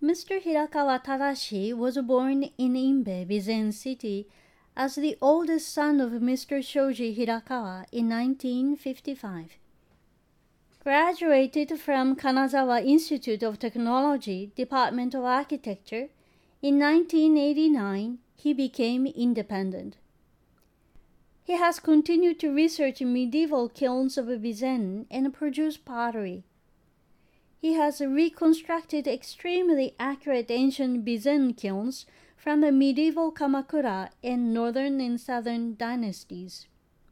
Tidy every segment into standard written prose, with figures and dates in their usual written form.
Mr. Hirakawa Tadashi was born in Imbe, Bizen City, as the oldest son of Mr. Shoji Hirakawa in 1955. Graduated from Kanazawa Institute of Technology, Department of Architecture, in 1989 he became independent. He has continued to research medieval kilns of Bizen and produce pottery. He has reconstructed extremely accurate ancient Bizen kilns from the medieval Kamakura and northern and southern dynasties.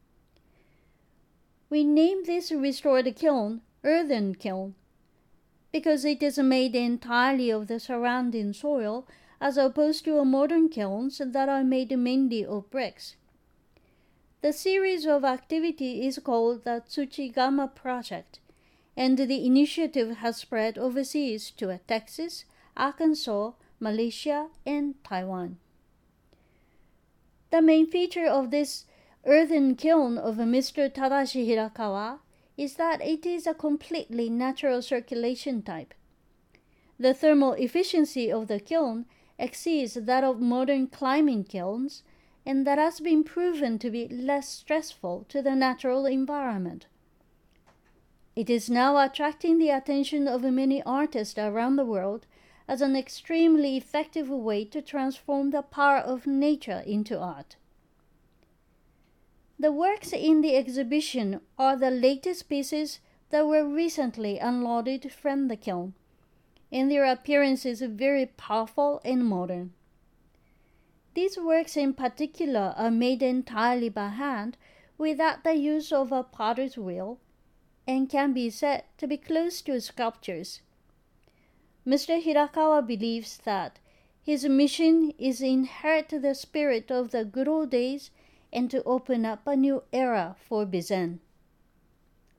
We name this restored kiln earthen kiln because it is made entirely of the surrounding soil as opposed to modern kilns that are made mainly of bricks. The series of activity is called the Tsuchigama Project, and the initiative has spread overseas to Texas, Arkansas, Malaysia, and Taiwan. The main feature of this earthen kiln of Mr. Tadashi Hirakawa is that it is a completely natural circulation type. The thermal efficiency of the kiln exceeds that of modern climbing kilns, and that has been proven to be less stressful to the natural environment. It is now attracting the attention of many artists around the world as an extremely effective way to transform the power of nature into art. The works in the exhibition are the latest pieces that were recently unloaded from the kiln, and their appearance is very powerful and modern. These works in particular are made entirely by hand without the use of a potter's wheel and can be said to be close to sculptures. Mr. Hirakawa believes that his mission is to inherit the spirit of the good old days and to open up a new era for Bizen.